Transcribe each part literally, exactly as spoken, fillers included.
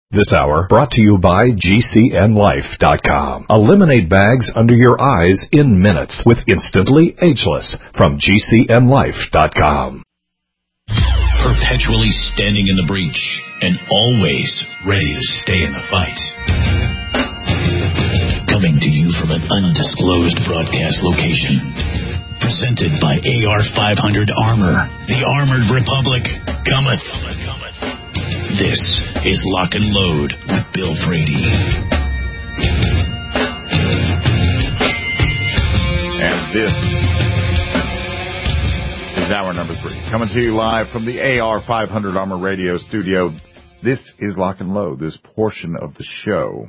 This hour brought to you by G C N Life dot com. Eliminate bags under your eyes in minutes with Instantly Ageless from G C N Life dot com. Perpetually standing in the breach and always ready to stay in the fight. Coming to you from an undisclosed broadcast location. Presented by A R five hundred Armor. The Armored Republic cometh. This is Lock and Load with Bill Frady. And this is hour number three. Coming to you live from the A R five hundred Armor Radio studio. This is Lock and Load. This portion of the show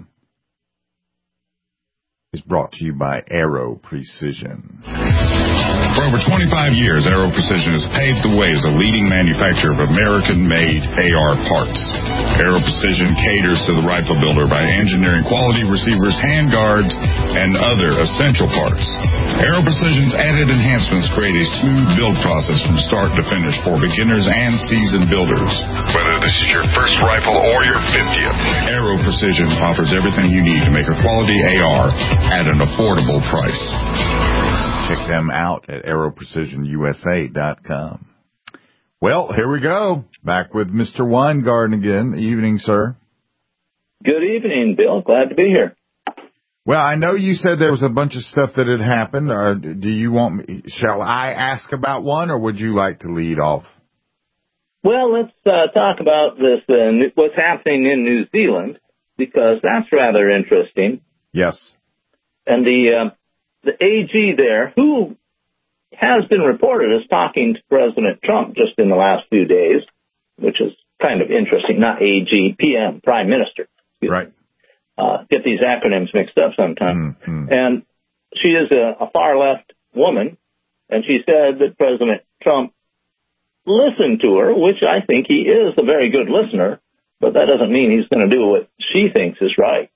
is brought to you by Aero Precision. For over twenty-five years, Aero Precision has paved the way as a leading manufacturer of American-made A R parts. Aero Precision caters to the rifle builder by engineering quality receivers, handguards, and other essential parts. Aero Precision's added enhancements create a smooth build process from start to finish for beginners and seasoned builders. Whether this is your first rifle or your fiftieth, Aero Precision offers everything you need to make a quality A R at an affordable price. Check them out at Aero Precision U S A dot com. Well, here we go. Back with Mister Weingarten again. Evening, sir. Good evening, Bill. Glad to be here. Well, I know you said there was a bunch of stuff that had happened. Or do you want me, shall I ask about one, or would you like to lead off? Well, let's uh, talk about this, uh, what's happening in New Zealand, because that's rather interesting. Yes. And the uh, the A G there, who has been reported as talking to President Trump just in the last few days, which is kind of interesting, not A G, P M, Prime Minister. Right. Uh, get these acronyms mixed up sometimes. Mm-hmm. And she is a, a far-left woman, and she said that President Trump listened to her, which I think he is a very good listener, but that doesn't mean he's going to do what she thinks is right.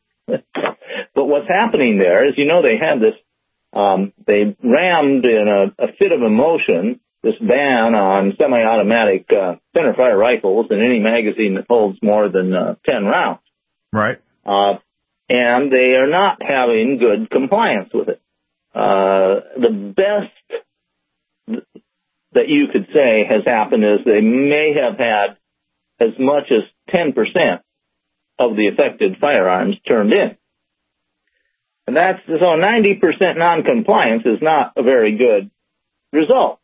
But what's happening there is, you know, they had this, um, they rammed in a, a fit of emotion this ban on semi-automatic uh, centerfire rifles in any magazine that holds more than uh, ten rounds. Right. Uh, and they are not having good compliance with it. Uh, the best that you could say has happened is they may have had as much as ten percent of the affected firearms turned in. And that's, so ninety percent non-compliance is not a very good result.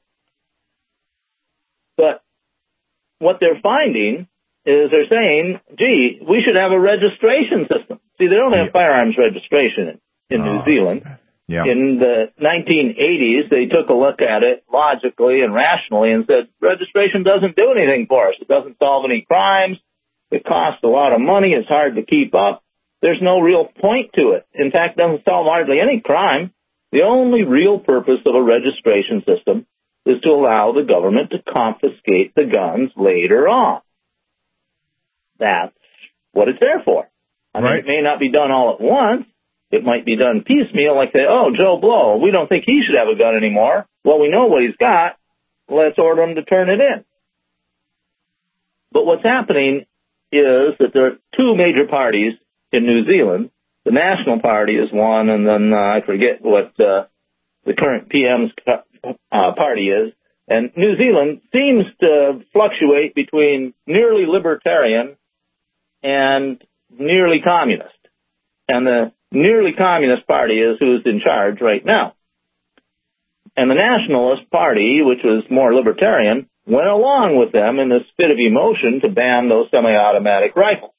But what they're finding is they're saying, gee, we should have a registration system. See, they don't have yeah. firearms registration in, in New uh, Zealand. Yeah. In the nineteen eighties, they took a look at it logically and rationally and said, registration doesn't do anything for us. It doesn't solve any crimes. It costs a lot of money. It's hard to keep up. There's no real point to it. In fact, it doesn't solve hardly any crime. The only real purpose of a registration system is to allow the government to confiscate the guns later on. That's what it's there for. I mean, right. It may not be done all at once. It might be done piecemeal, like say, oh, Joe Blow, we don't think he should have a gun anymore. Well, we know what he's got. Let's order him to turn it in. But what's happening is that there are two major parties in New Zealand. The National Party is one, and then uh, I forget what uh, the current P M's uh, party is. And New Zealand seems to fluctuate between nearly libertarian and nearly communist. And the nearly communist party is who's in charge right now. And the Nationalist Party, which was more libertarian, went along with them in this fit of emotion to ban those semi-automatic rifles.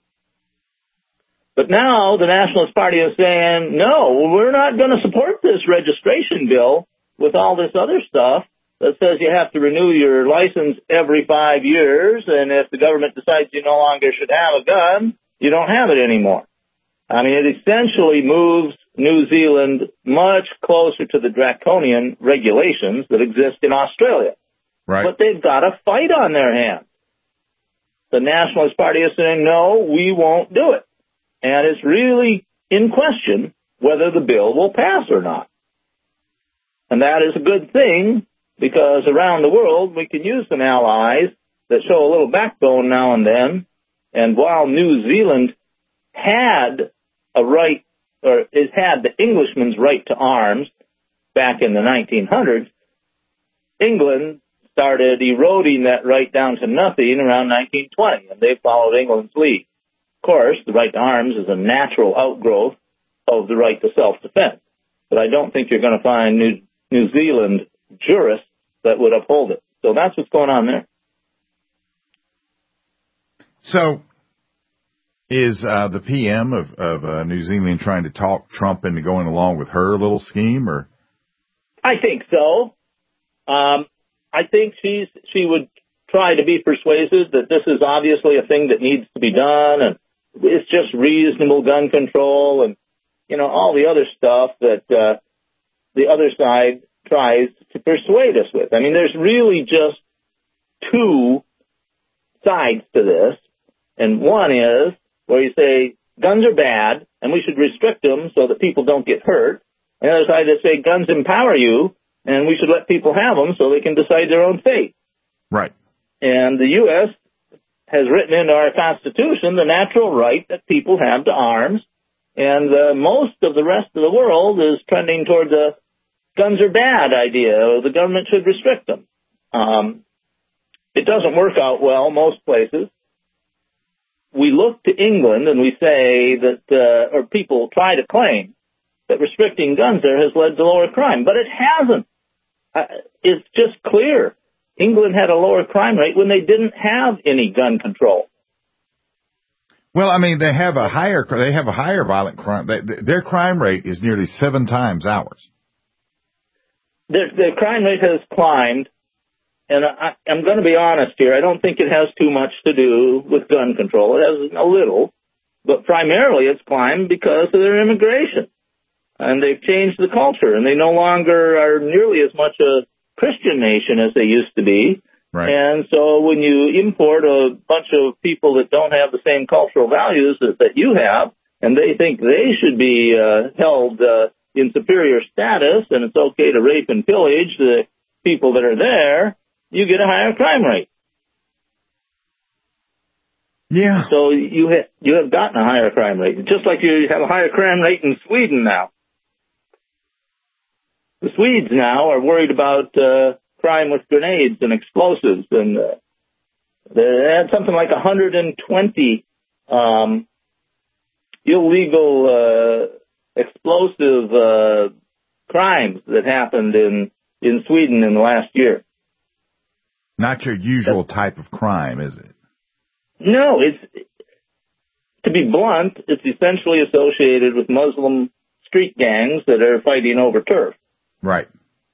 But now the Nationalist Party is saying, no, we're not going to support this registration bill with all this other stuff that says you have to renew your license every five years, and if the government decides you no longer should have a gun, you don't have it anymore. I mean, it essentially moves New Zealand much closer to the draconian regulations that exist in Australia. Right. But they've got a fight on their hands. The Nationalist Party is saying, no, we won't do it. And it's really in question whether the bill will pass or not. And that is a good thing, because around the world we can use some allies that show a little backbone now and then And while New Zealand had a right, or it had the Englishman's right to arms back in the nineteen hundreds, England started eroding that right down to nothing around nineteen twenty, and they followed England's lead. Of course, the right to arms is a natural outgrowth of the right to self-defense, but I don't think you're going to find New, New Zealand jurists that would uphold it. So that's what's going on there. So is uh, the P M of, of uh, New Zealand trying to talk Trump into going along with her little scheme, or? I think so. Um, I think she's she would try to be persuasive that this is obviously a thing that needs to be done, and it's just reasonable gun control, and you know all the other stuff that uh, the other side tries to persuade us with. I mean, there's really just two sides to this, and one is where you say guns are bad and we should restrict them so that people don't get hurt. And the other side is say guns empower you and we should let people have them so they can decide their own fate. Right. And the U S has written into our Constitution the natural right that people have to arms, and uh, most of the rest of the world is trending toward the guns are bad idea, or the government should restrict them. Um, it doesn't work out well most places. We look to England and we say that, uh, or people try to claim that restricting guns there has led to lower crime, but it hasn't. Uh, it's just clear. England had a lower crime rate when they didn't have any gun control. Well, I mean, they have a higher, they have a higher violent crime. They, their crime rate is nearly seven times ours. Their, their crime rate has climbed. And I, I'm going to be honest here. I don't think it has too much to do with gun control. It has a little, but primarily it's climbed because of their immigration. And they've changed the culture, and they no longer are nearly as much a Christian nation as they used to be. Right. And so when you import a bunch of people that don't have the same cultural values that, that you have, and they think they should be uh, held uh, in superior status, and it's okay to rape and pillage the people that are there, you get a higher crime rate. Yeah. So you ha- you have gotten a higher crime rate, just like you have a higher crime rate in Sweden now. The Swedes now are worried about uh, crime with grenades and explosives, and uh, they had something like one hundred twenty um, illegal uh, explosive uh, crimes that happened in, in Sweden in the last year. Not your usual type of crime, is it? No, it's, to be blunt, it's essentially associated with Muslim street gangs that are fighting over turf. Right.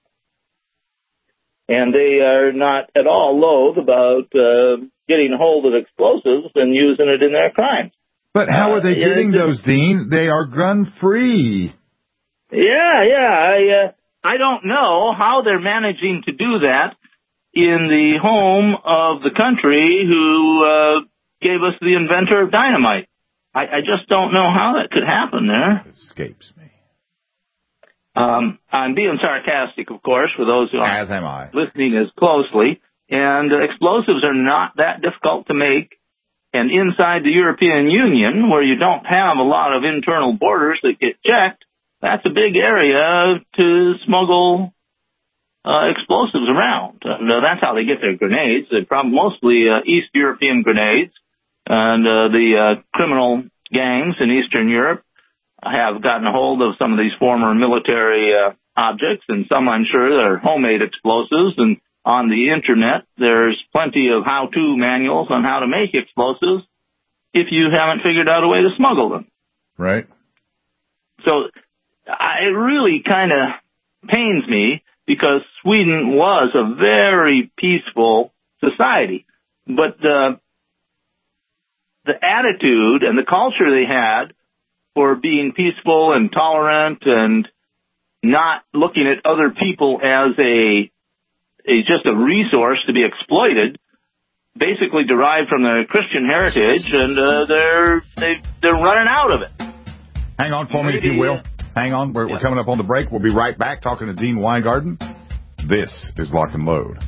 And they are not at all loath about uh, getting a hold of explosives and using it in their crimes. But how are they uh, getting those, Dean? They are gun-free. Yeah, yeah. I, uh, I don't know how they're managing to do that in the home of the country who uh, gave us the inventor of dynamite. I, I just don't know how that could happen there. It escapes me. Um, I'm being sarcastic, of course, for those who as aren't am I. listening as closely. And uh, explosives are not that difficult to make. And inside the European Union, where you don't have a lot of internal borders that get checked, that's a big area to smuggle uh, explosives around. And uh, that's how they get their grenades. They're probably mostly uh, East European grenades. And uh, the uh, criminal gangs in Eastern Europe have gotten a hold of some of these former military uh, objects, and some, I'm sure, are homemade explosives. And on the Internet, there's plenty of how-to manuals on how to make explosives if you haven't figured out a way to smuggle them. Right. So I, it really kind of pains me because Sweden was a very peaceful society. But the, the attitude and the culture they had for being peaceful and tolerant and not looking at other people as a, a just a resource to be exploited, basically derived from their Christian heritage, and uh, they're they, they're running out of it. Hang on for me, if you will. Hang on. We're, yeah. we're coming up on the break. We'll be right back talking to Dean Weingarten. This is Lock and Load.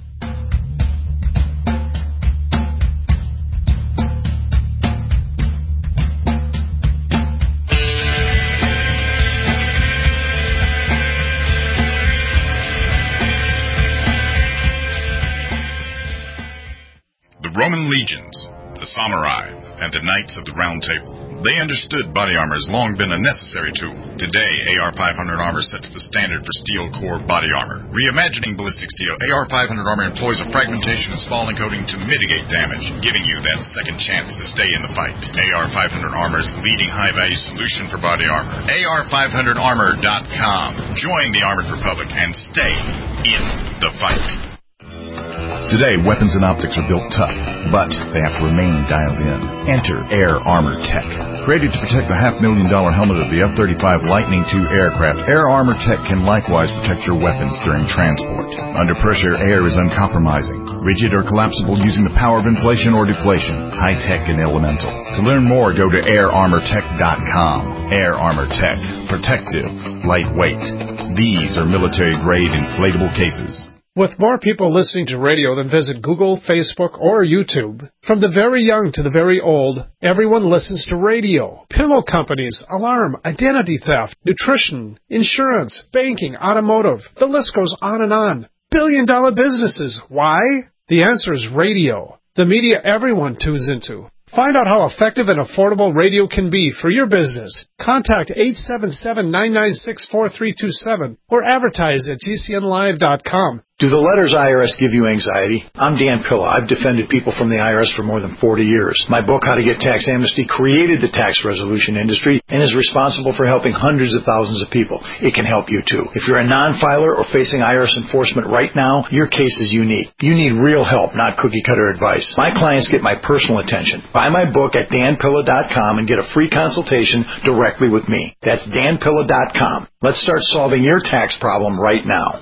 samurai, and the Knights of the Round Table. They understood body armor has long been a necessary tool. Today, A R five hundred Armor sets the standard for steel core body armor. Reimagining ballistic steel, A R five hundred Armor employs a fragmentation and spalling coating to mitigate damage, giving you that second chance to stay in the fight. A R five hundred Armor is the leading high-value solution for body armor. A R five hundred armor dot com. Join the Armored Republic and stay in the fight. Today, weapons and optics are built tough, but they have to remain dialed in. Enter Air Armor Tech. Created to protect the half-million dollar helmet of the F thirty-five Lightning two aircraft, Air Armor Tech can likewise protect your weapons during transport. Under pressure, air is uncompromising, rigid or collapsible using the power of inflation or deflation, high-tech and elemental. To learn more, go to air armor tech dot com. Air Armor Tech. Protective. Lightweight. These are military-grade inflatable cases. With more people listening to radio than visit Google, Facebook, or YouTube, from the very young to the very old, everyone listens to radio. Pillow companies, alarm, identity theft, nutrition, insurance, banking, automotive. The list goes on and on. Billion-dollar businesses. Why? The answer is radio. The media everyone tunes into. Find out how effective and affordable radio can be for your business. Contact eight seven seven, nine nine six, four three two seven or advertise at G C N live dot com. Do the letters I R S give you anxiety? I'm Dan Pilla. I've defended people from the I R S for more than forty years. My book, How to Get Tax Amnesty, created the tax resolution industry and is responsible for helping hundreds of thousands of people. It can help you too. If you're a non-filer or facing I R S enforcement right now, your case is unique. You need real help, not cookie-cutter advice. My clients get my personal attention. Buy my book at dan pilla dot com and get a free consultation directly with me. That's dan pilla dot com. Let's start solving your tax problem right now.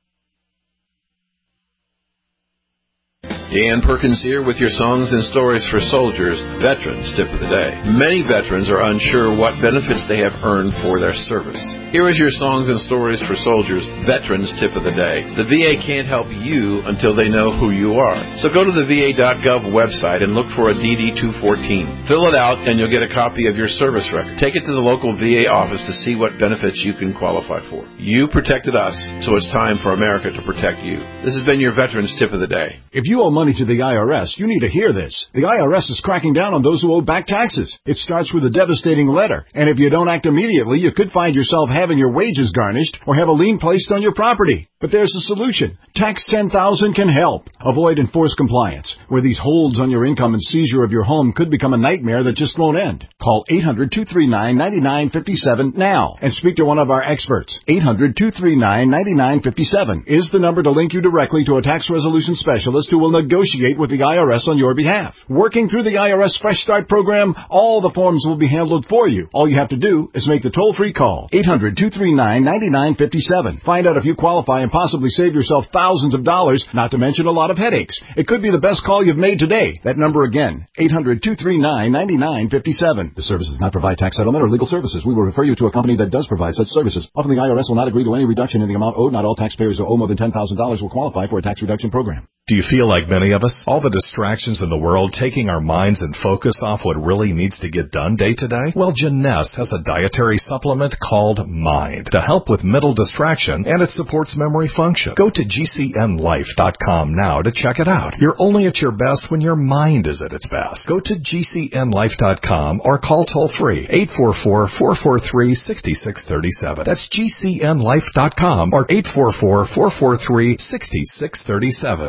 Dan Perkins here with your Songs and Stories for Soldiers Veterans Tip of the Day. Many veterans are unsure what benefits they have earned for their service. Here is your Songs and Stories for Soldiers Veterans Tip of the Day. The V A can't help you until they know who you are. So go to the V A dot gov website and look for a D D two fourteen. Fill it out and you'll get a copy of your service record. Take it to the local V A office to see what benefits you can qualify for. You protected us, so it's time for America to protect you. This has been your Veterans Tip of the Day. If you owe money to the I R S, you need to hear this. The I R S is cracking down on those who owe back taxes. It starts with a devastating letter, and if you don't act immediately, you could find yourself having your wages garnished or have a lien placed on your property. But there's a solution. Tax ten thousand can help. Avoid enforced compliance, where these holds on your income and seizure of your home could become a nightmare that just won't end. Call eight hundred, two three nine, nine nine five seven now and speak to one of our experts. eight hundred, two three nine, nine nine five seven is the number to link you directly to a tax resolution specialist who will negotiate with the I R S on your behalf. Working through the I R S Fresh Start program, all the forms will be handled for you. All you have to do is make the toll-free call. eight hundred, two three nine, nine nine five seven. Find out if you qualify and possibly save yourself thousands of dollars, not to mention a lot of headaches. It could be the best call you've made today. That number again, eight hundred, two three nine, nine nine five seven. The service does not provide tax settlement or legal services. We will refer you to a company that does provide such services. Often the I R S will not agree to any reduction in the amount owed. Not all taxpayers who owe more than ten thousand dollars will qualify for a tax reduction program. Do you feel like many of us? All the distractions in the world taking our minds and focus off what really needs to get done day to day? Well, Jeunesse has a dietary supplement called Mind to help with mental distraction, and it supports memory function. Go to G C N life dot com now to check it out. You're only at your best when your mind is at its best. Go to G C N life dot com or call toll-free eight four four, four four three, six six three seven. That's G C N life dot com or eight four four, four four three, six six three seven.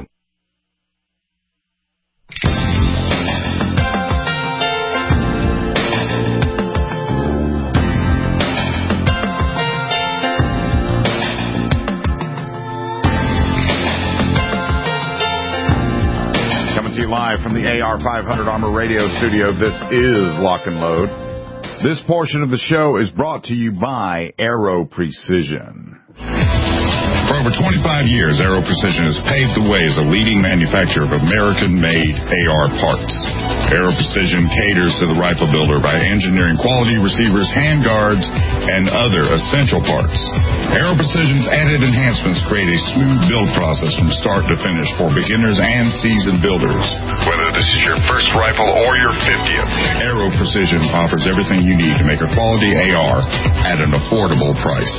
Coming to you live from the A R five hundred Armor Radio Studio, this is Lock and Load. This portion of the show is brought to you by Aero Precision. For over twenty-five years, Aero Precision has paved the way as a leading manufacturer of American-made A R parts. Aero Precision caters to the rifle builder by engineering quality receivers, handguards, and other essential parts. Aero Precision's added enhancements create a smooth build process from start to finish for beginners and seasoned builders. Whether this is your first rifle or your fiftieth, Aero Precision offers everything you need to make a quality A R at an affordable price.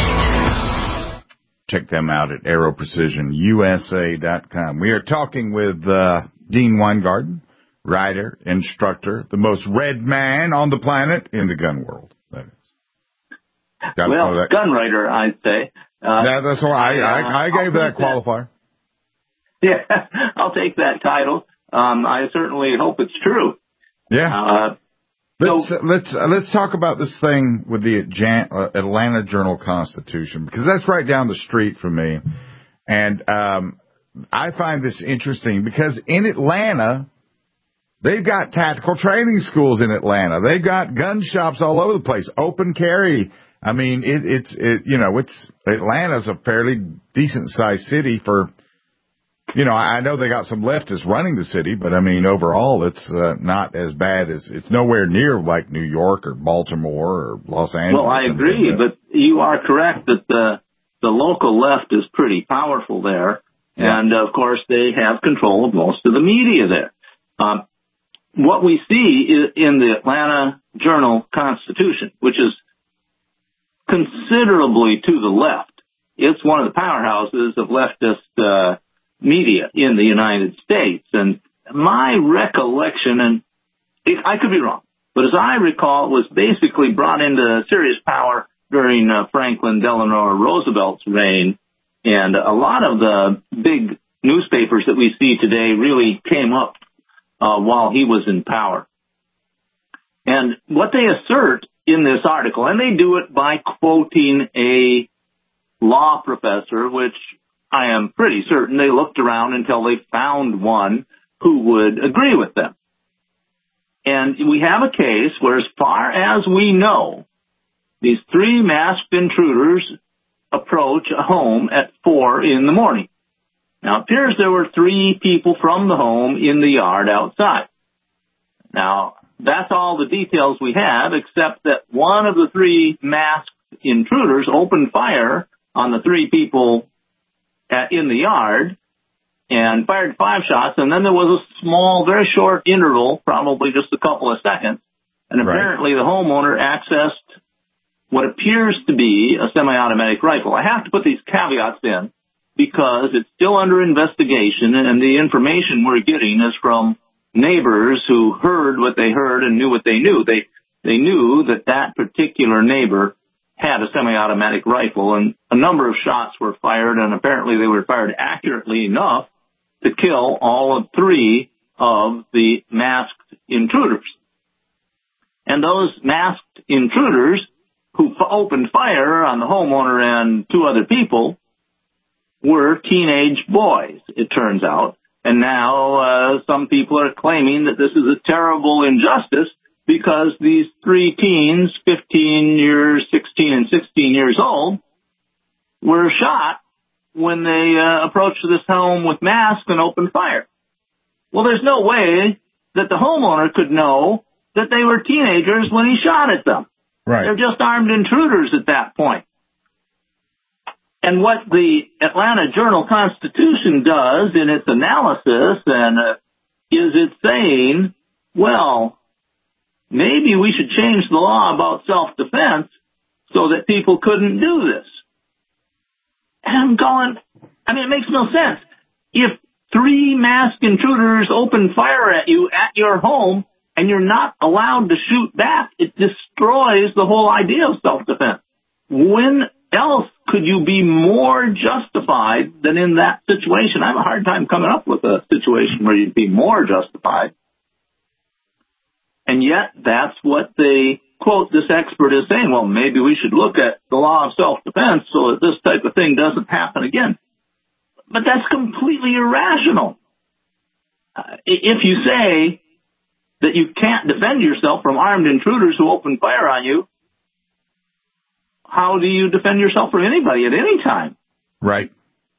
Check them out at aero precision U S A dot com. We are talking with uh, Dean Weingarten writer, instructor, the most read man on the planet in the gun world. That is. Gotta well, that. gun writer, I'd say. Uh, yeah, that's what I, I, I gave that qualifier. That. Yeah, I'll take that title. Um, I certainly hope it's true. Yeah. Uh, let's so, uh, let's uh, let's talk about this thing with the Atlanta Journal-Constitution, because that's right down the street from me, and um, I find this interesting because in Atlanta, they've got tactical training schools in Atlanta. They've got gun shops all over the place, open carry. I mean, it, it's it, you know, it's Atlanta's a fairly decent sized city for. You know, I know they got some leftists running the city, but I mean, overall, it's uh, not as bad as, it's nowhere near like New York or Baltimore or Los Angeles. Well, I agree, but you are correct that the the local left is pretty powerful there, yeah. and of course, they have control of most of the media there. Um, what we see in the Atlanta Journal-Constitution, which is considerably to the left, it's one of the powerhouses of leftist uh media in the United States. And my recollection, and I could be wrong, but as I recall, it was basically brought into serious power during uh, Franklin Delano Roosevelt's reign. And a lot of the big newspapers that we see today really came up uh, while he was in power. And what they assert in this article, and they do it by quoting a law professor, which I am pretty certain they looked around until they found one who would agree with them. And we have a case where, as far as we know, these three masked intruders approach a home at four in the morning. Now, it appears there were three people from the home in the yard outside. Now, that's all the details we have, except that one of the three masked intruders opened fire on the three people in the yard and fired five shots, and then there was a small, very short interval, probably just a couple of seconds, and apparently right. the homeowner accessed what appears to be a semi-automatic rifle. I have to put these caveats in because it's still under investigation, and the information we're getting is from neighbors who heard what they heard and knew what they knew. They they knew that that particular neighbor had a semi-automatic rifle, and a number of shots were fired, and apparently they were fired accurately enough to kill all of three of the masked intruders. And those masked intruders who f- opened fire on the homeowner and two other people were teenage boys, it turns out. And now uh, some people are claiming that this is a terrible injustice because these three teens, fifteen years, sixteen, and sixteen years old, were shot when they uh, approached this home with masks and opened fire. Well, there's no way that the homeowner could know that they were teenagers when he shot at them. Right. They're just armed intruders at that point. And what the Atlanta Journal-Constitution does in its analysis and uh, is it's saying, well, maybe we should change the law about self-defense so that people couldn't do this. And I'm going, I mean, it makes no sense. If three masked intruders open fire at you at your home and you're not allowed to shoot back, it destroys the whole idea of self-defense. When else could you be more justified than in that situation? I have a hard time coming up with a situation where you'd be more justified. And yet, that's what they quote this expert is saying. Well, maybe we should look at the law of self-defense so that this type of thing doesn't happen again. But that's completely irrational. Uh, if you say that you can't defend yourself from armed intruders who open fire on you, how do you defend yourself from anybody at any time? Right.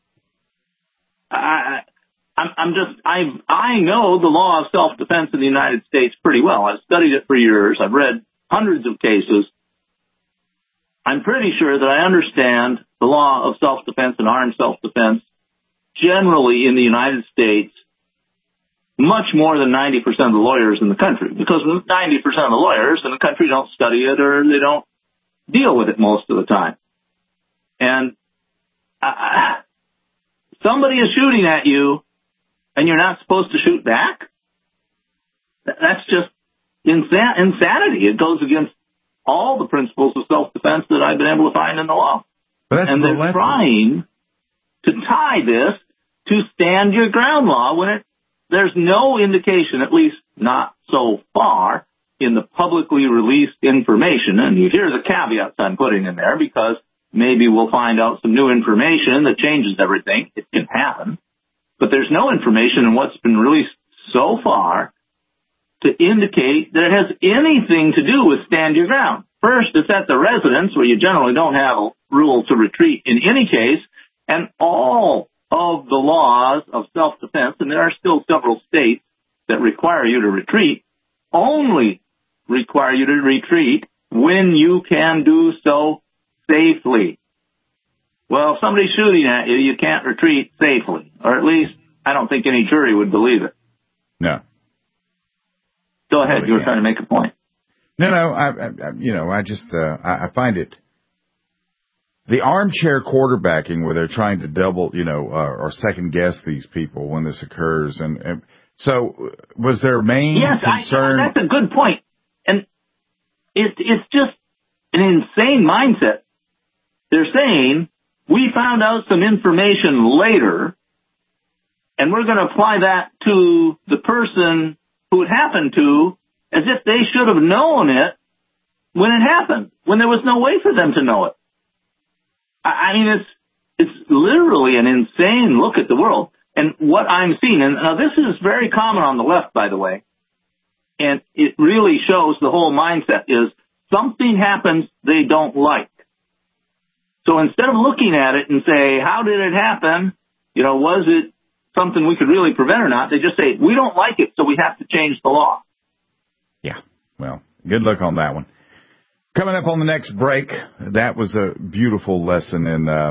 I, I'm, I'm just, I, I know the law of self-defense in the United States pretty well. I've studied it for years. I've read hundreds of cases. I'm pretty sure that I understand the law of self-defense and armed self-defense generally in the United States much more than ninety percent of the lawyers in the country, because ninety percent of the lawyers in the country don't study it or they don't deal with it most of the time. And uh, somebody is shooting at you and you're not supposed to shoot back? That's just insan- insanity. It goes against all the principles of self-defense that I've been able to find in the law. But that's and they're relentless. trying to tie this to stand your ground law when it, there's no indication, at least not so far, in the publicly released information. And here's the caveats I'm putting in there, because maybe we'll find out some new information that changes everything. It can happen. But there's no information in what's been released so far to indicate that it has anything to do with stand your ground. First, it's at the residence, where you generally don't have a rule to retreat in any case, and all of the laws of self-defense, and there are still several states that require you to retreat, only require you to retreat when you can do so safely. Well, if somebody's shooting at you, you can't retreat safely, or at least I don't think any jury would believe it. No. Go ahead. Well, you were yeah. trying to make a point. No, no, I, I, you know, I just, uh, I, I find it, the armchair quarterbacking where they're trying to double, you know, uh, or second guess these people when this occurs. And, and so was their main yes, concern? I, that's a good point. And it, it's just an insane mindset. They're saying, we found out some information later, and we're going to apply that to the person who it happened to, as if they should have known it when it happened, when there was no way for them to know it. I, I mean, it's it's literally an insane look at the world. And what I'm seeing, and now this is very common on the left, by the way, and it really shows the whole mindset is something happens they don't like. So instead of looking at it and say, how did it happen? You know, was it something we could really prevent or not? They just say, we don't like it, so we have to change the law. Yeah, well, good luck on that one. Coming up on the next break, that was a beautiful lesson in, uh,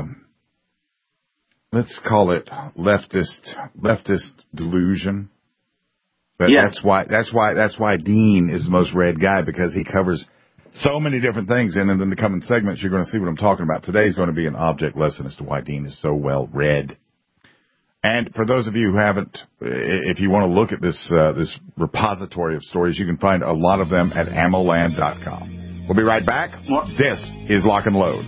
let's call it leftist leftist delusion. But Yeah. that's why that's why that's why Dean is the most read guy, because he covers so many different things. And in the coming segments, you're going to see what I'm talking about. Today is going to be an object lesson as to why Dean is so well read. And for those of you who haven't, if you want to look at this uh, this repository of stories, you can find a lot of them at ammo land dot com. We'll be right back. This is Lock and Load.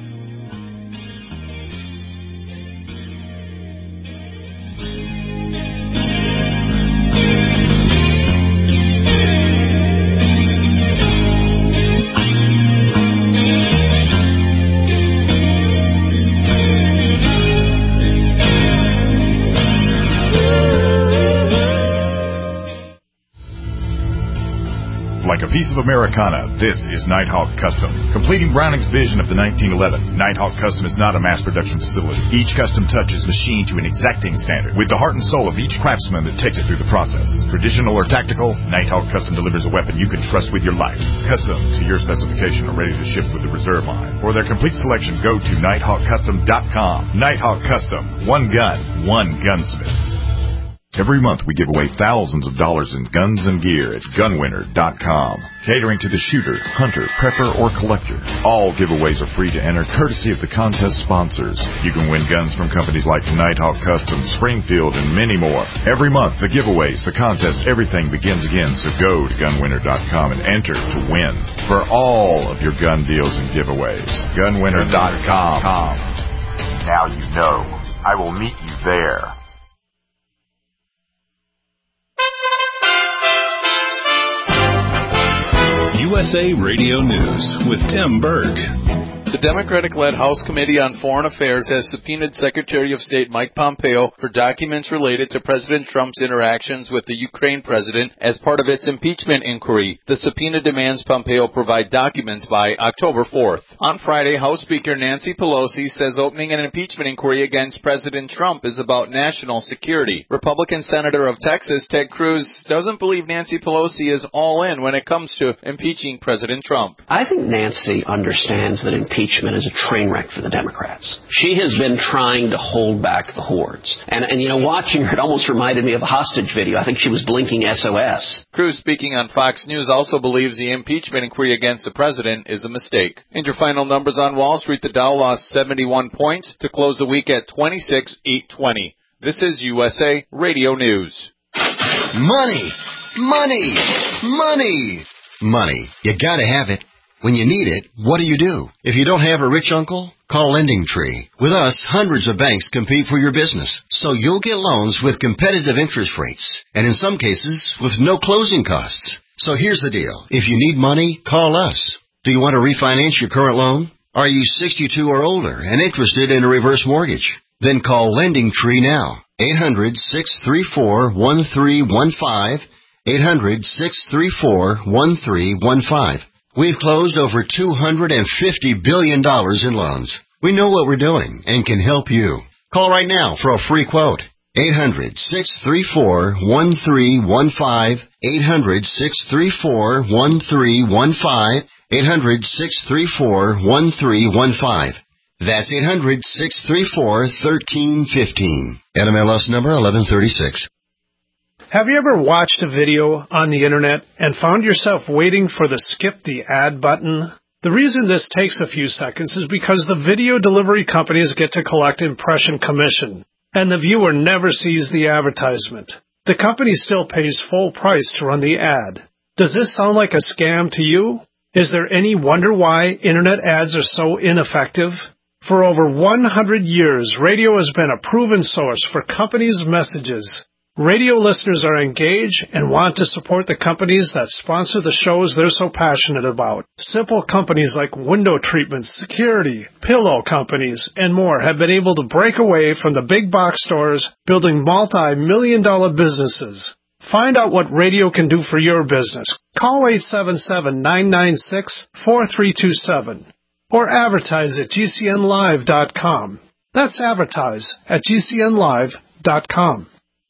Like a piece of Americana, this is Nighthawk Custom. Completing Browning's vision of the nineteen eleven, Nighthawk Custom is not a mass production facility. Each custom touch is machined to an exacting standard, with the heart and soul of each craftsman that takes it through the process. Traditional or tactical, Nighthawk Custom delivers a weapon you can trust with your life. Custom to your specification or ready to ship with the reserve line. For their complete selection, go to nighthawk custom dot com. Nighthawk Custom. One gun, one gunsmith. Every month we give away thousands of dollars in guns and gear at gun winner dot com. Catering to the shooter, hunter, prepper, or collector. All giveaways are free to enter, courtesy of the contest sponsors. You can win guns from companies like Nighthawk Custom, Springfield, and many more. Every month, the giveaways, the contests, everything begins again. So go to gun winner dot com and enter to win for all of your gun deals and giveaways. gun winner dot com. Now you know. I will meet you there. U S A Radio News with Tim Berg. The Democratic-led House Committee on Foreign Affairs has subpoenaed Secretary of State Mike Pompeo for documents related to President Trump's interactions with the Ukraine president as part of its impeachment inquiry. The subpoena demands Pompeo provide documents by October fourth. On Friday, House Speaker Nancy Pelosi says opening an impeachment inquiry against President Trump is about national security. Republican Senator of Texas Ted Cruz doesn't believe Nancy Pelosi is all in when it comes to impeaching President Trump. I think Nancy understands that impeachment is a train wreck for the Democrats. She has been trying to hold back the hordes. And, and you know, watching her, it almost reminded me of a hostage video. I think she was blinking S O S. Cruz, speaking on Fox News, also believes the impeachment inquiry against the president is a mistake. And your final numbers on Wall Street, the Dow lost seventy-one points to close the week at twenty-six thousand eight hundred twenty. This is U S A Radio News. Money! Money! Money! Money. You gotta have it. When you need it, what do you do? If you don't have a rich uncle, call LendingTree. With us, hundreds of banks compete for your business, so you'll get loans with competitive interest rates, and in some cases, with no closing costs. So here's the deal. If you need money, call us. Do you want to refinance your current loan? Are you sixty-two or older and interested in a reverse mortgage? Then call LendingTree now. eight hundred, six three four, one three one five. eight hundred, six three four, one three one five. We've closed over two hundred fifty billion dollars in loans. We know what we're doing and can help you. Call right now for a free quote. eight hundred, six three four, one three one five. eight hundred, six three four, one three one five. eight hundred, six three four, one three one five. That's eight hundred, six three four, one three one five. N M L S number eleven thirty-six. Have you ever watched a video on the internet and found yourself waiting for the skip the ad button? The reason this takes a few seconds is because the video delivery companies get to collect impression commission, and the viewer never sees the advertisement. The company still pays full price to run the ad. Does this sound like a scam to you? Is there any wonder why internet ads are so ineffective? For over one hundred years, radio has been a proven source for companies' messages. Radio listeners are engaged and want to support the companies that sponsor the shows they're so passionate about. Simple companies like window treatments, security, pillow companies, and more have been able to break away from the big box stores, building multi-million dollar businesses. Find out what radio can do for your business. Call eight seven seven, nine nine six, four three two seven or advertise at G C N live dot com. That's advertise at G C N live dot com.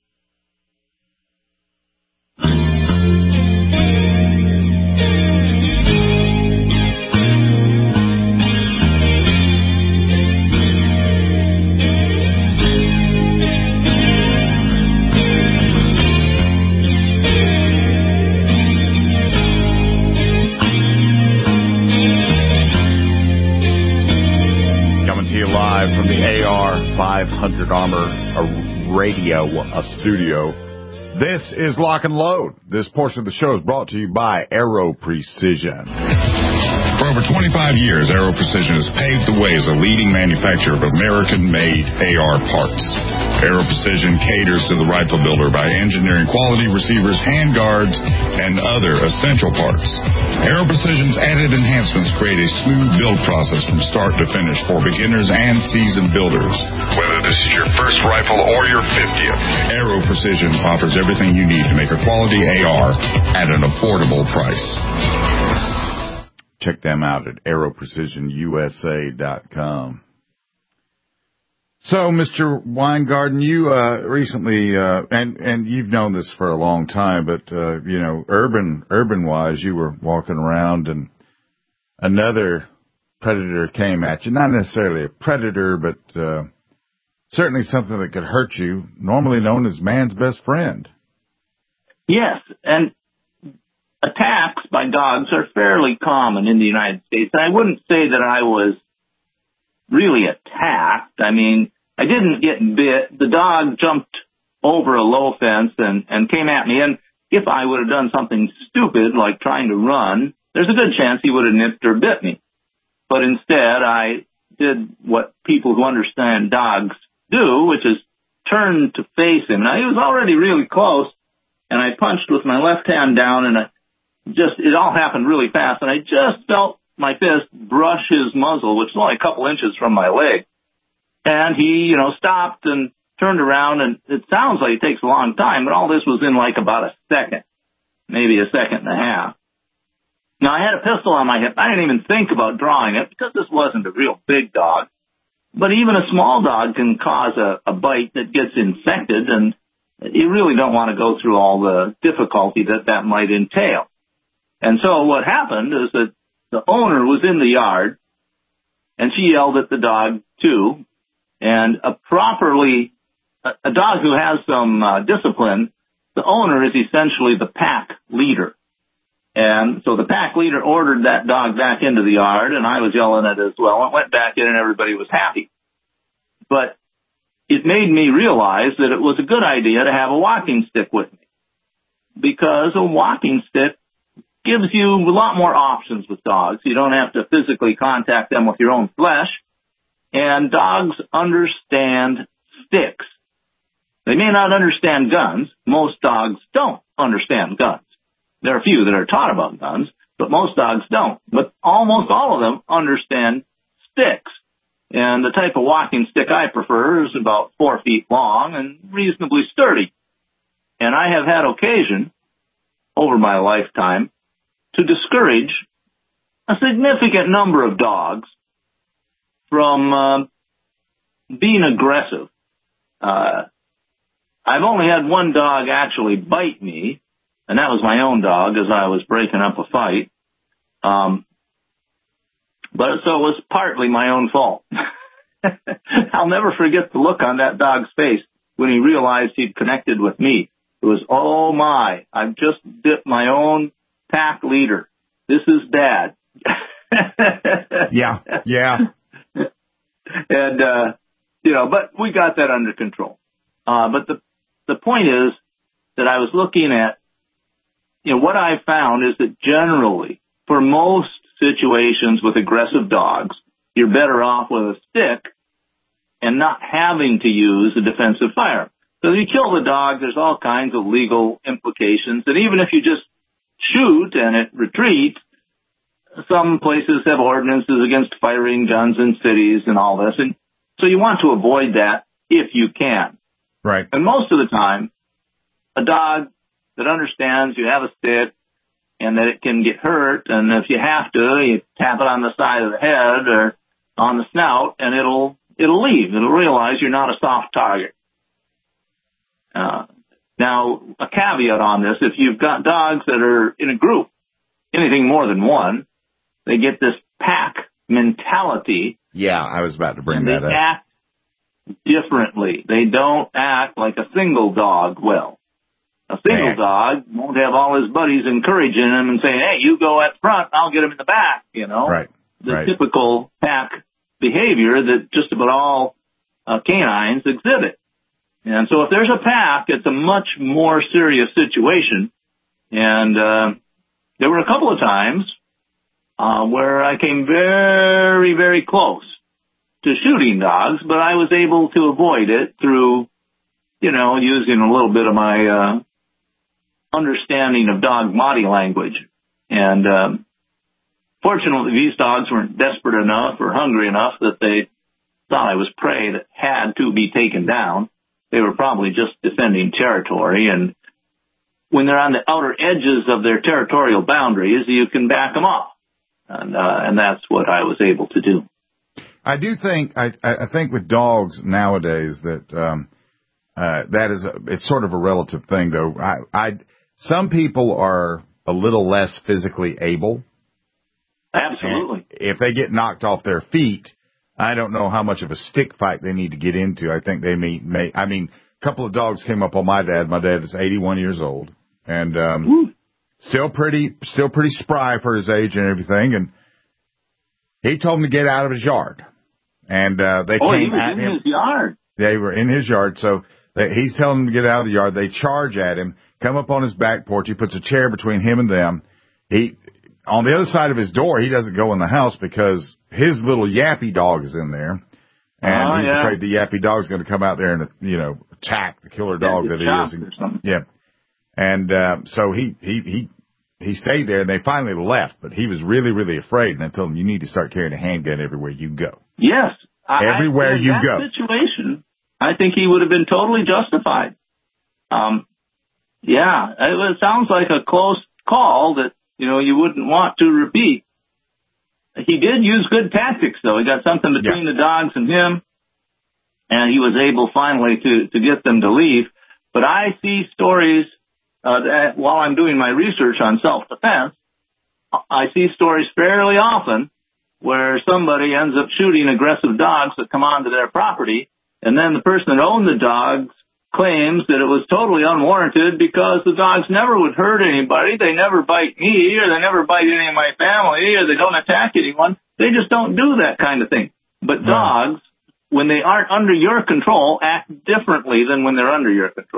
Live from the A R five hundred Armor a radio a studio. This is Lock and Load. This portion of the show is brought to you by Aero Precision. For over twenty-five years, Aero Precision has paved the way as a leading manufacturer of American-made A R parts. Aero Precision caters to the rifle builder by engineering quality receivers, handguards, and other essential parts. Aero Precision's added enhancements create a smooth build process from start to finish for beginners and seasoned builders. Whether this is your first rifle or your fiftieth, Aero Precision offers everything you need to make a quality A R at an affordable price. Check them out at aero precision U S A dot com. So, Mister Weingarten, you uh, recently, uh, and and you've known this for a long time, but uh, you know, urban urban wise, you were walking around and another predator came at you. Not necessarily a predator, but uh, certainly something that could hurt you. Normally known as man's best friend. Yes, and attacks by dogs are fairly common in the United States. And I wouldn't say that I was really attacked. I mean, I didn't get bit. The dog jumped over a low fence and, and came at me. And if I would have done something stupid like trying to run, there's a good chance he would have nipped or bit me. But instead, I did what people who understand dogs do, which is turn to face him. Now, he was already really close, and I punched with my left hand down, and I just, it all happened really fast, and I just felt my fist brush his muzzle, which is only a couple inches from my leg. And he, you know, stopped and turned around, and it sounds like it takes a long time, but all this was in like about a second, maybe a second and a half. Now, I had a pistol on my hip. I didn't even think about drawing it because this wasn't a real big dog. But even a small dog can cause a, a bite that gets infected, and you really don't want to go through all the difficulty that that might entail. And so what happened is that the owner was in the yard, and she yelled at the dog, too. And a properly, a, a dog who has some uh, discipline, the owner is essentially the pack leader. And so the pack leader ordered that dog back into the yard, and I was yelling at it as well. It went back in, and everybody was happy. But it made me realize that it was a good idea to have a walking stick with me, because a walking stick gives you a lot more options with dogs. You don't have to physically contact them with your own flesh. And dogs understand sticks. They may not understand guns. Most dogs don't understand guns. There are a few that are taught about guns, but most dogs don't. But almost all of them understand sticks. And the type of walking stick I prefer is about four feet long and reasonably sturdy. And I have had occasion over my lifetime to discourage a significant number of dogs from uh, being aggressive. Uh, I've only had one dog actually bite me, and that was my own dog as I was breaking up a fight. Um, but so it was partly my own fault. I'll never forget the look on that dog's face when he realized he'd connected with me. It was, oh my, I've just bit my own pack leader. This is bad. yeah, yeah. And, uh, you know, but we got that under control. Uh, but the, the point is that I was looking at, you know, what I found is that generally, for most situations with aggressive dogs, you're better off with a stick and not having to use a defensive firearm. So if you kill the dog, there's all kinds of legal implications. And even if you just shoot and it retreats, some places have ordinances against firing guns in cities and all this. And so you want to avoid that if you can. Right. And most of the time, a dog that understands you have a stick and that it can get hurt, and if you have to, you tap it on the side of the head or on the snout, and it'll it'll leave. It'll realize you're not a soft target. Uh, now, a caveat on this, if you've got dogs that are in a group, anything more than one, they get this pack mentality. Yeah, I was about to bring that they up. They act differently. They don't act like a single dog will. A single Man. dog won't have all his buddies encouraging him and saying, hey, you go at front, I'll get him in the back, you know. Right. The right. typical pack behavior that just about all uh, canines exhibit. And so if there's a pack, it's a much more serious situation. And uh, there were a couple of times uh, where I came very, very close to shooting dogs, but I was able to avoid it through, you know, using a little bit of my uh, understanding of dog body language. And um, fortunately, these dogs weren't desperate enough or hungry enough that they thought I was prey that had to be taken down. They were probably just defending territory. And when they're on the outer edges of their territorial boundaries, you can back them off. And, uh, and that's what I was able to do. I do think, I, I think with dogs nowadays that, um, uh, that is a, it's sort of a relative thing though. I, I, some people are a little less physically able. Absolutely. And if they get knocked off their feet, I don't know how much of a stick fight they need to get into. I think they may, may I mean, a couple of dogs came up on my dad. My dad is eighty-one years old and, um, Woo. still pretty, still pretty spry for his age and everything. And he told him to get out of his yard. And, uh, they oh, came he was at in him. his yard. They were in his yard. So they, he's telling them to get out of the yard. They charge at him, come up on his back porch. He puts a chair between him and them. He, on the other side of his door, he doesn't go in the house because his little yappy dog is in there. And oh, he's yeah. afraid the yappy dog's going to come out there and, you know, attack the killer dog that he is. Yeah. And, uh, so he, he, he, he stayed there and they finally left, but he was really, really afraid. And I told him, you need to start carrying a handgun everywhere you go. Yes. Everywhere I, in you that go. Situation, I think he would have been totally justified. Um, yeah, it, it sounds like a close call that, you know, you wouldn't want to repeat. He did use good tactics, though. He got something between yeah. the dogs and him, and he was able finally to, to get them to leave. But I see stories, uh, that while I'm doing my research on self-defense, I see stories fairly often where somebody ends up shooting aggressive dogs that come onto their property, and then the person that owned the dogs claims that it was totally unwarranted because the dogs never would hurt anybody. They never bite me, or they never bite any of my family, or they don't attack anyone. They just don't do that kind of thing. But right. dogs, when they aren't under your control, act differently than when they're under your control.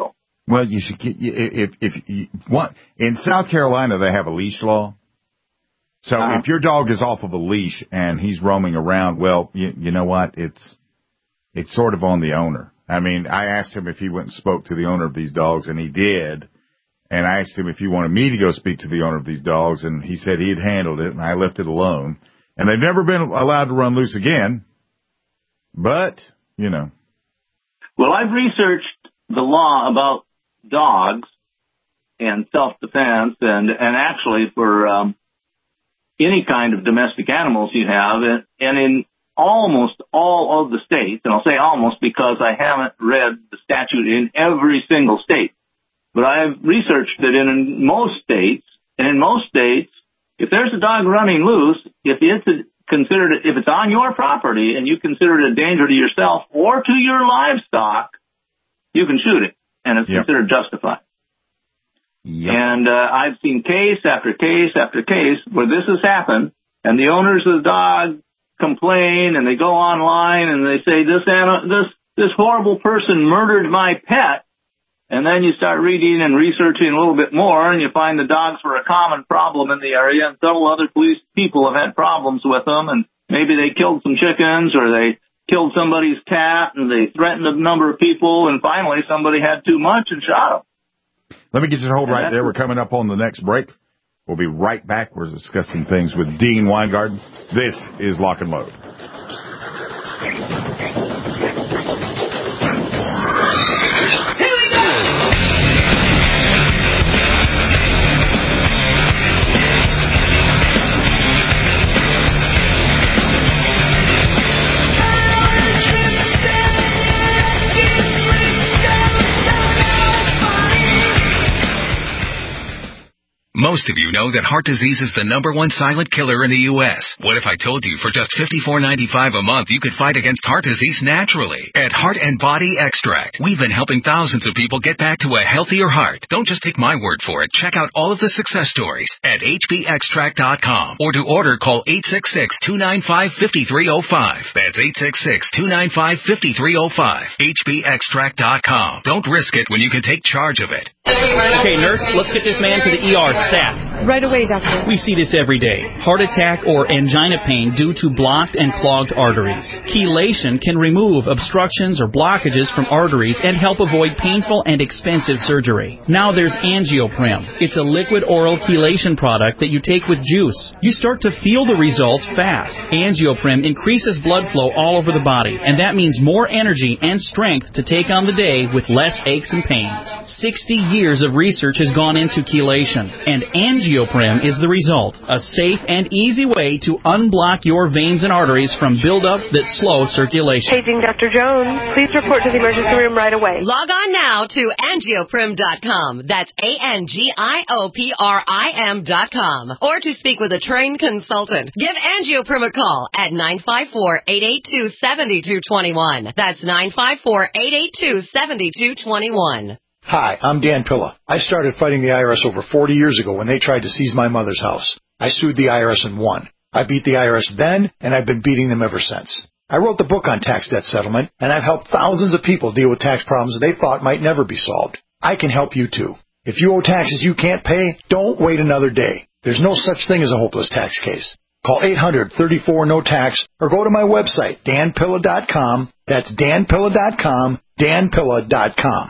Well, you should get, if, if you want, in South Carolina, they have a leash law. So uh-huh. if your dog is off of a leash and he's roaming around, well, you, you know what? It's, it's sort of on the owner. I mean, I asked him if he went and spoke to the owner of these dogs, and he did. And I asked him if he wanted me to go speak to the owner of these dogs, and he said he had handled it, and I left it alone. And they've never been allowed to run loose again. But, you know. Well, I've researched the law about dogs and self-defense, and, and actually for um, any kind of domestic animals you have, and, and in almost all of the states, and I'll say almost because I haven't read the statute in every single state, but I've researched it in most states, and in most states, if there's a dog running loose, if it's considered, if it's on your property and you consider it a danger to yourself or to your livestock, you can shoot it, and it's yep. considered justified. Yep. And uh, I've seen case after case after case where this has happened, and the owners of the dog complain, and they go online and they say, this this this horrible person murdered my pet. And then you start reading and researching a little bit more, and you find the dogs were a common problem in the area, and several other police people have had problems with them, and maybe they killed some chickens, or they killed somebody's cat, and they threatened a number of people, and finally somebody had too much and shot them. Let me get you to hold right there. We're coming up on the next break. We'll be right back. We're discussing things with Dean Weingarten. This is Lock and Load. Most of you know that heart disease is the number one silent killer in the U S What if I told you for just fifty-four ninety-five a month you could fight against heart disease naturally? At Heart and Body Extract, we've been helping thousands of people get back to a healthier heart. Don't just take my word for it. Check out all of the success stories at H B extract dot com. Or to order, call eight six six, two nine five, five three zero five. That's eight six six, two nine five, five three zero five. H B extract dot com. Don't risk it when you can take charge of it. Okay, nurse, let's get this man to the E R stat. Right away, doctor. We see this every day. Heart attack or angina pain due to blocked and clogged arteries. Chelation can remove obstructions or blockages from arteries and help avoid painful and expensive surgery. Now there's Angioprim. It's a liquid oral chelation product that you take with juice. You start to feel the results fast. Angioprim increases blood flow all over the body, and that means more energy and strength to take on the day with less aches and pains. sixty years of research has gone into chelation, and Angioprim is the result. A safe and easy way to unblock your veins and arteries from buildup that slows circulation. Paging Doctor Jones. Please report to the emergency room right away. Log on now to angioprim dot com. That's A N G I O P R I M dot com. Or to speak with a trained consultant, give Angioprim a call at nine five four, eight eight two, seven two two one. That's nine five four, eight eight two, seven two two one. Hi, I'm Dan Pilla. I started fighting the I R S over forty years ago when they tried to seize my mother's house. I sued the I R S and won. I beat the I R S then, and I've been beating them ever since. I wrote the book on tax debt settlement, and I've helped thousands of people deal with tax problems they thought might never be solved. I can help you too. If you owe taxes you can't pay, don't wait another day. There's no such thing as a hopeless tax case. Call eight hundred, thirty-four, no tax or go to my website, dan pilla dot com. That's dan pilla dot com, dan pilla dot com.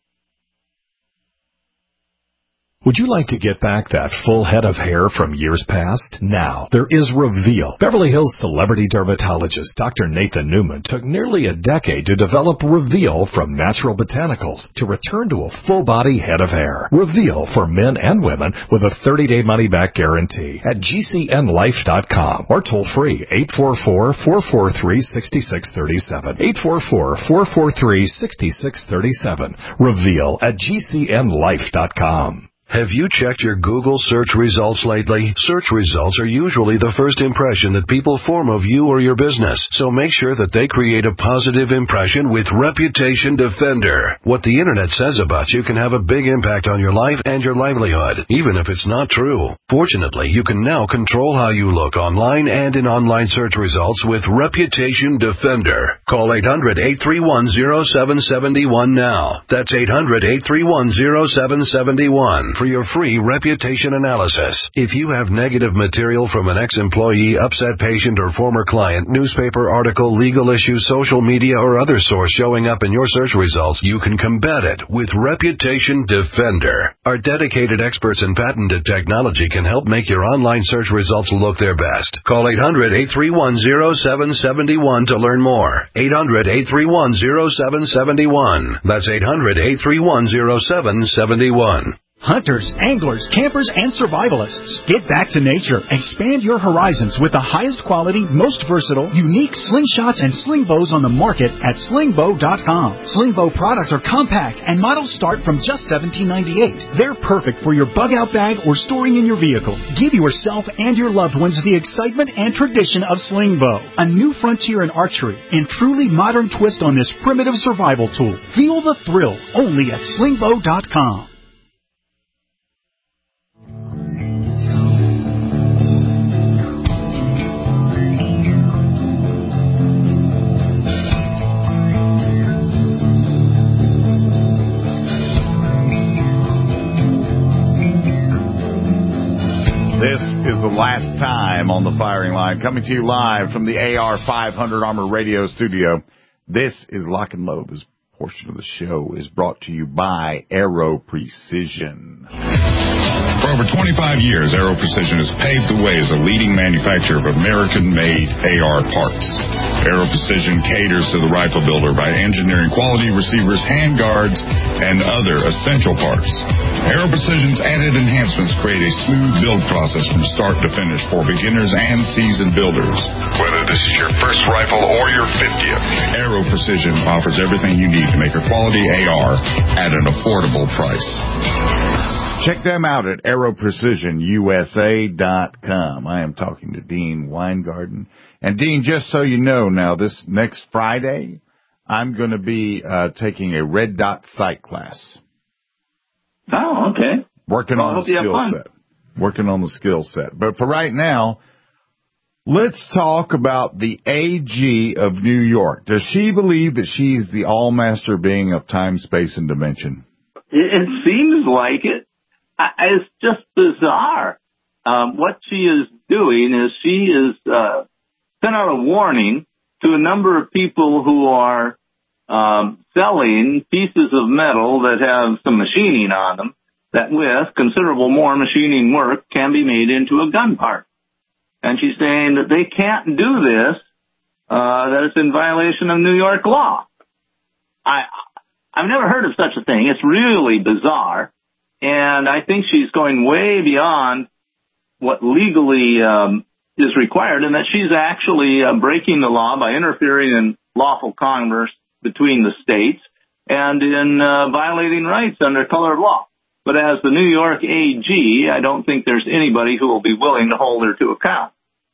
Would you like to get back that full head of hair from years past? Now, there is Reveal. Beverly Hills celebrity dermatologist Doctor Nathan Newman took nearly a decade to develop Reveal from natural botanicals to return to a full-body head of hair. Reveal for men and women with a thirty-day money-back guarantee at G C N life dot com or toll-free eight four four, four four three, six six three seven. eight four four, four four three, six six three seven. Reveal at G C N life dot com. Have you checked your Google search results lately? Search results are usually the first impression that people form of you or your business, so make sure that they create a positive impression with Reputation Defender. What the internet says about you can have a big impact on your life and your livelihood, even if it's not true. Fortunately, you can now control how you look online and in online search results with Reputation Defender. Call eight hundred, eight three one, zero seven seven one now. That's eight hundred, eight three one, zero seven seven one. For your free reputation analysis. If you have negative material from an ex-employee, upset patient, or former client, newspaper article, legal issue, social media, or other source showing up in your search results, you can combat it with Reputation Defender. Our dedicated experts in patented technology can help make your online search results look their best. Call eight hundred, eight three one, zero seven seven one to learn more. eight hundred, eight three one, zero seven seven one. That's eight hundred, eight three one, zero seven seven one. Hunters, anglers, campers, and survivalists. Get back to nature. Expand your horizons with the highest quality, most versatile, unique slingshots and sling bows on the market at sling bow dot com. Sling bow products are compact and models start from just seventeen ninety-eight. They're perfect for your bug out bag or storing in your vehicle. Give yourself and your loved ones the excitement and tradition of sling bow. A new frontier in archery and truly modern twist on this primitive survival tool. Feel the thrill only at sling bow dot com. This is the last time on the firing line, coming to you live from the A R five hundred Armor Radio Studio. This is Lock and Load. This portion of the show is brought to you by Aero Precision. For over twenty-five years, Aero Precision has paved the way as a leading manufacturer of American-made A R parts. Aero Precision caters to the rifle builder by engineering quality receivers, handguards, and other essential parts. Aero Precision's added enhancements create a smooth build process from start to finish for beginners and seasoned builders. Whether this is your first rifle or your fiftieth, Aero Precision offers everything you need to make a quality A R at an affordable price. Check them out at aero precision U S A dot com. I am talking to Dean Weingarten. And Dean, just so you know now, this next Friday, I'm going to be uh, taking a red dot sight class. Oh, okay. Working well, on the skill set. Working on the skill set. But for right now, let's talk about the A G of New York. Does she believe that she's the all-master being of time, space, and dimension? It seems like it. It's just bizarre. Um, what she is doing is she is uh, sent out a warning to a number of people who are um, selling pieces of metal that have some machining on them that with considerable more machining work can be made into a gun part. And she's saying that they can't do this, uh, that it's in violation of New York law. I, I've never heard of such a thing. It's really bizarre. And I think she's going way beyond what legally um, is required, and that she's actually uh, breaking the law by interfering in lawful commerce between the states and in uh, violating rights under color of law. But as the New York A G, I don't think there's anybody who will be willing to hold her to account.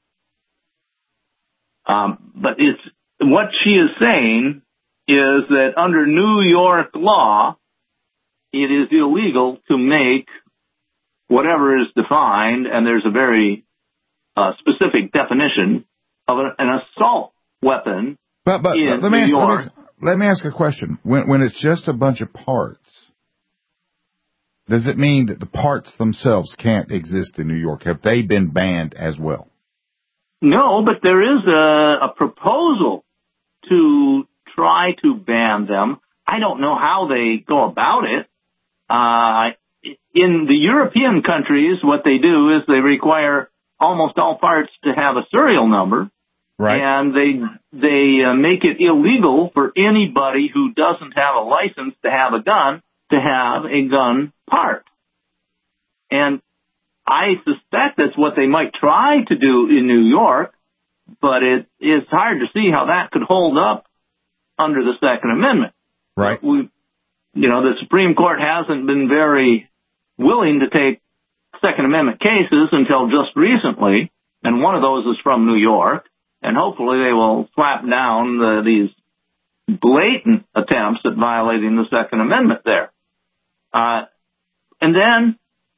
Um, but it's what she is saying is that under New York law, it is illegal to make whatever is defined, and there's a very uh, specific definition of an, an assault weapon. But, but in let, me New ask, York. let, me, let me ask a question. When, when it's just a bunch of parts, does it mean that the parts themselves can't exist in New York? Have they been banned as well? No, but there is a, a proposal to try to ban them. I don't know how they go about it. Uh, in the European countries, what they do is they require almost all parts to have a serial number. Right. And they, they uh, make it illegal for anybody who doesn't have a license to have a gun to have a gun part. And I suspect that's what they might try to do in New York, but it is hard to see how that could hold up under the Second Amendment. Right. We, you know, the Supreme Court hasn't been very willing to take Second Amendment cases until just recently, and one of those is from New York, and hopefully they will slap down the, these blatant attempts at violating the Second Amendment there. Uh, and then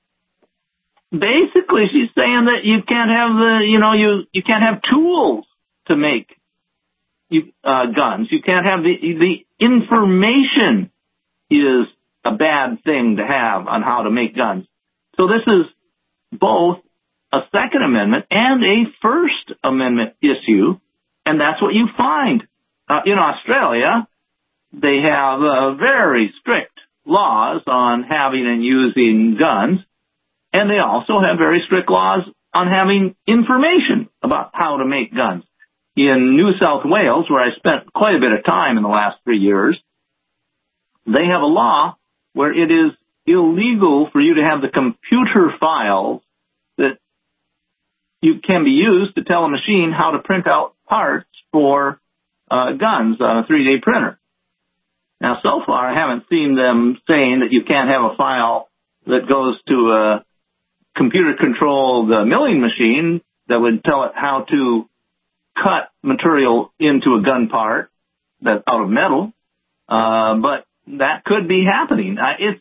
basically she's saying that you can't have the, you know, you, you can't have tools to make you, uh, guns. You can't have the, the information is a bad thing to have on how to make guns. So this is both a Second Amendment and a First Amendment issue, and that's what you find. Uh, in Australia, they have uh, very strict laws on having and using guns, and they also have very strict laws on having information about how to make guns. In New South Wales, where I spent quite a bit of time in the last three years, they have a law where it is illegal for you to have the computer files that you can be used to tell a machine how to print out parts for uh, guns on a three D printer. Now, so far, I haven't seen them saying that you can't have a file that goes to a computer-controlled uh, milling machine that would tell it how to cut material into a gun part that's out of metal, uh, but that could be happening. Uh, it's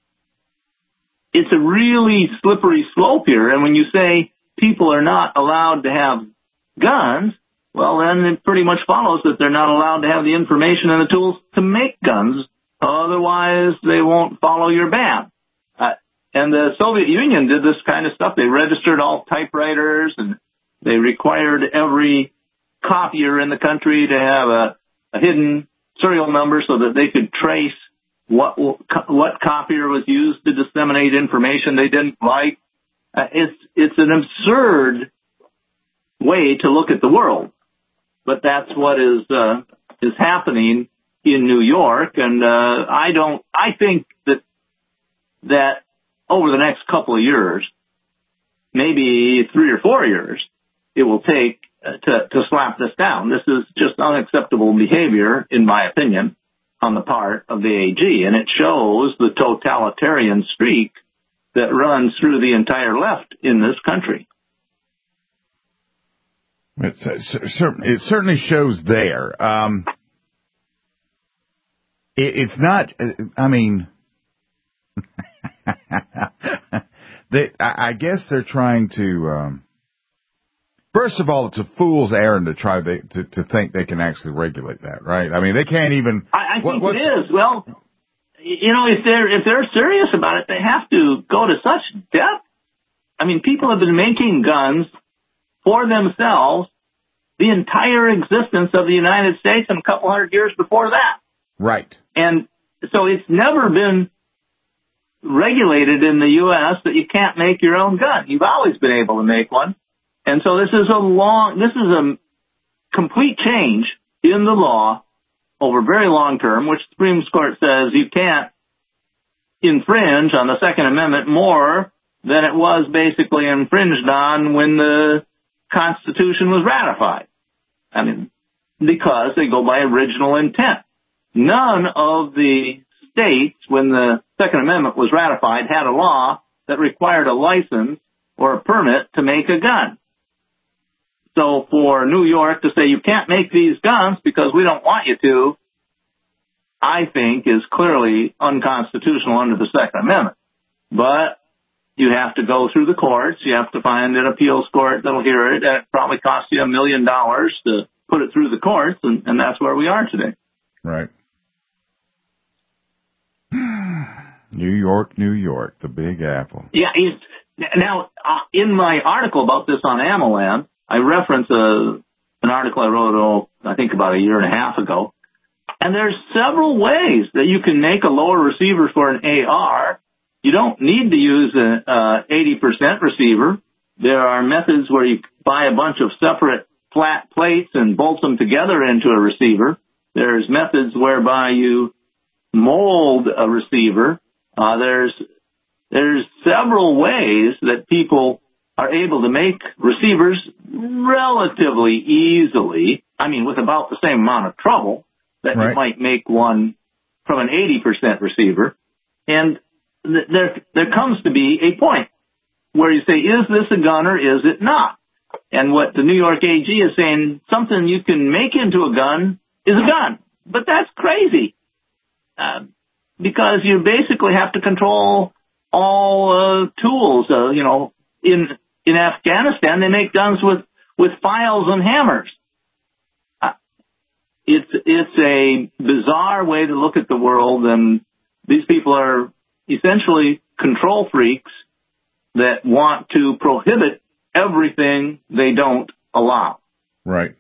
it's a really slippery slope here, and when you say people are not allowed to have guns, well, then it pretty much follows that they're not allowed to have the information and the tools to make guns. Otherwise, they won't follow your ban. Uh, and the Soviet Union did this kind of stuff. They registered all typewriters, and they required every copier in the country to have a, a hidden serial number so that they could trace what what copier was used to disseminate information they didn't like. Uh, it's it's an absurd way to look at the world, but that's what is uh, is happening in New York, and uh, I don't. I think that that over the next couple of years, maybe three or four years, it will take uh, to to slap this down. This is just unacceptable behavior, in my opinion, on the part of the A G, and it shows the totalitarian streak that runs through the entire left in this country. It's, it certainly shows there. Um, it, it's not, I mean, they, I guess they're trying to, um, first of all, it's a fool's errand to try to, to, to think they can actually regulate that, right? I mean, they can't even. I, I think what, it is. Well, you know, if they're if they're serious about it, they have to go to such depth. I mean, people have been making guns for themselves the entire existence of the United States and a couple hundred years before that. Right. And so it's never been regulated in the U S that you can't make your own gun. You've always been able to make one. And so this is a long, this is a complete change in the law over very long term, which the Supreme Court says you can't infringe on the Second Amendment more than it was basically infringed on when the Constitution was ratified. I mean, because they go by original intent. None of the states, when the Second Amendment was ratified, had a law that required a license or a permit to make a gun. So for New York to say you can't make these guns because we don't want you to, I think is clearly unconstitutional under the Second Amendment. But you have to go through the courts. You have to find an appeals court that'll hear it. And it probably costs you a million dollars to put it through the courts, and, and that's where we are today. Right. New York, New York, the Big Apple. Yeah. It's, now, uh, in my article about this on AmmoLand, I reference a, an article I wrote, oh, I think about a year and a half ago. And there's several ways that you can make a lower receiver for an A R. You don't need to use an uh, eighty percent receiver. There are methods where you buy a bunch of separate flat plates and bolt them together into a receiver. There's methods whereby you mold a receiver. Uh, there's there's several ways that people are able to make receivers relatively easily. I mean, with about the same amount of trouble that right. you might make one from an eighty percent receiver. And there there comes to be a point where you say, is this a gun or is it not? And what the New York A G is saying, something you can make into a gun is a gun. But that's crazy, uh, because you basically have to control all uh, tools. Uh, you know, in in Afghanistan, they make guns with, with files and hammers. Uh, it's it's a bizarre way to look at the world, and these people are essentially control freaks that want to prohibit everything they don't allow. Right.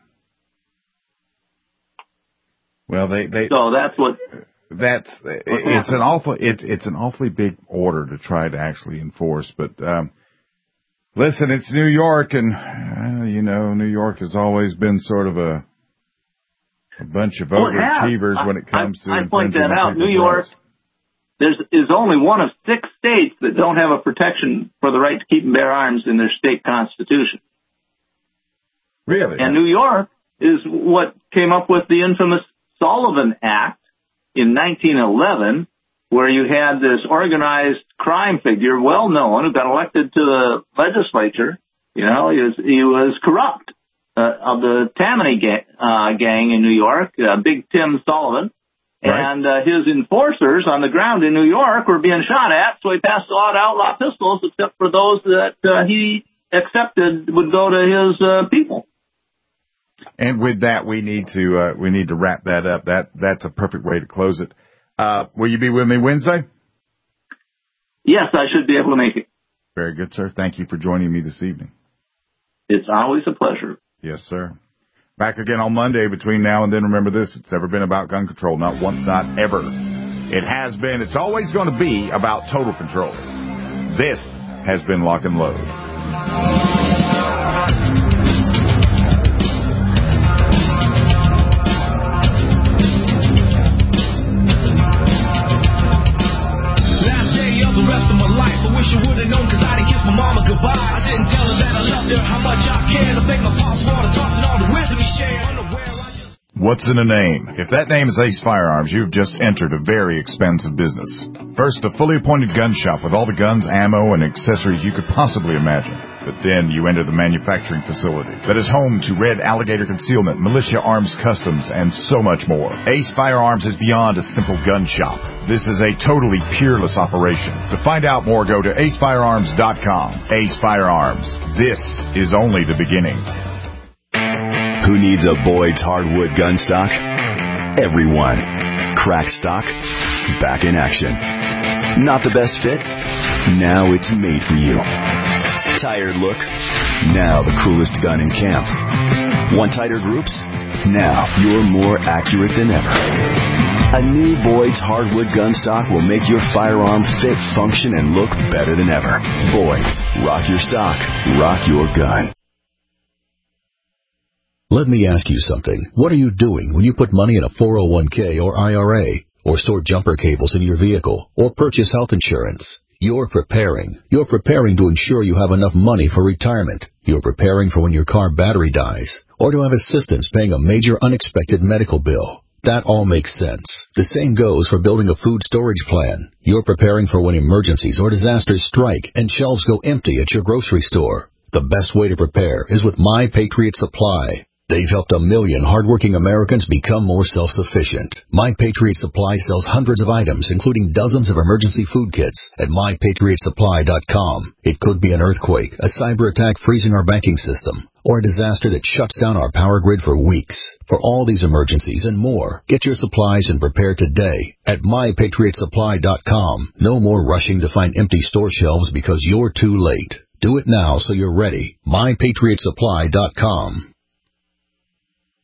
Well, they, they so that's what that's it's an awful it's it's an awfully big order to try to actually enforce. But um, listen, it's New York, and uh, you know, New York has always been sort of a a bunch of well, overachievers I, when it comes I, to. I point that out. New rights. York, there's is only one of six states that don't have a protection for the right to keep and bear arms in their state constitution. Really? And New York is what came up with the infamous Sullivan Act in nineteen eleven, where you had this organized crime figure, well known, who got elected to the legislature. You know, he was, he was corrupt, uh, of the Tammany gang, uh, gang in New York, uh, Big Tim Sullivan. Right. And uh, his enforcers on the ground in New York were being shot at, so he passed a law to outlaw pistols, except for those that uh, he accepted would go to his uh, people. And with that, we need to uh, we need to wrap that up. That that's a perfect way to close it. Uh, will you be with me Wednesday? Yes, I should be able to make it. Very good, sir. Thank you for joining me this evening. It's always a pleasure. Yes, sir. Back again on Monday. Between now and then, remember this: it's never been about gun control. Not once, not ever. It has been. It's always going to be about total control. This has been Lock and Load. What's in a name? If that name is Ace Firearms, you've just entered a very expensive business. First, a fully appointed gun shop with all the guns, ammo, and accessories you could possibly imagine. But then you enter the manufacturing facility that is home to Red Alligator Concealment, Militia Arms Customs, and so much more. Ace Firearms is beyond a simple gun shop. This is a totally peerless operation. To find out more, go to ace firearms dot com. Ace Firearms. This is only the beginning. Who needs a Boyd's hardwood gun stock? Everyone. Cracked stock? Back in action. Not the best fit? Now it's made for you. Tired look? Now the coolest gun in camp. Want tighter groups? Now you're more accurate than ever. A new Boyd's hardwood gun stock will make your firearm fit, function, and look better than ever. Boyd's. Rock your stock. Rock your gun. Let me ask you something. What are you doing when you put money in a four oh one k or I R A, or store jumper cables in your vehicle, or purchase health insurance? You're preparing. You're preparing to ensure you have enough money for retirement. You're preparing for when your car battery dies, or to have assistance paying a major unexpected medical bill. That all makes sense. The same goes for building a food storage plan. You're preparing for when emergencies or disasters strike and shelves go empty at your grocery store. The best way to prepare is with My Patriot Supply. They've helped a million hardworking Americans become more self-sufficient. My Patriot Supply sells hundreds of items, including dozens of emergency food kits, at my patriot supply dot com. It could be an earthquake, a cyber attack freezing our banking system, or a disaster that shuts down our power grid for weeks. For all these emergencies and more, get your supplies and prepare today at my patriot supply dot com. No more rushing to find empty store shelves because you're too late. Do it now so you're ready. my patriot supply dot com.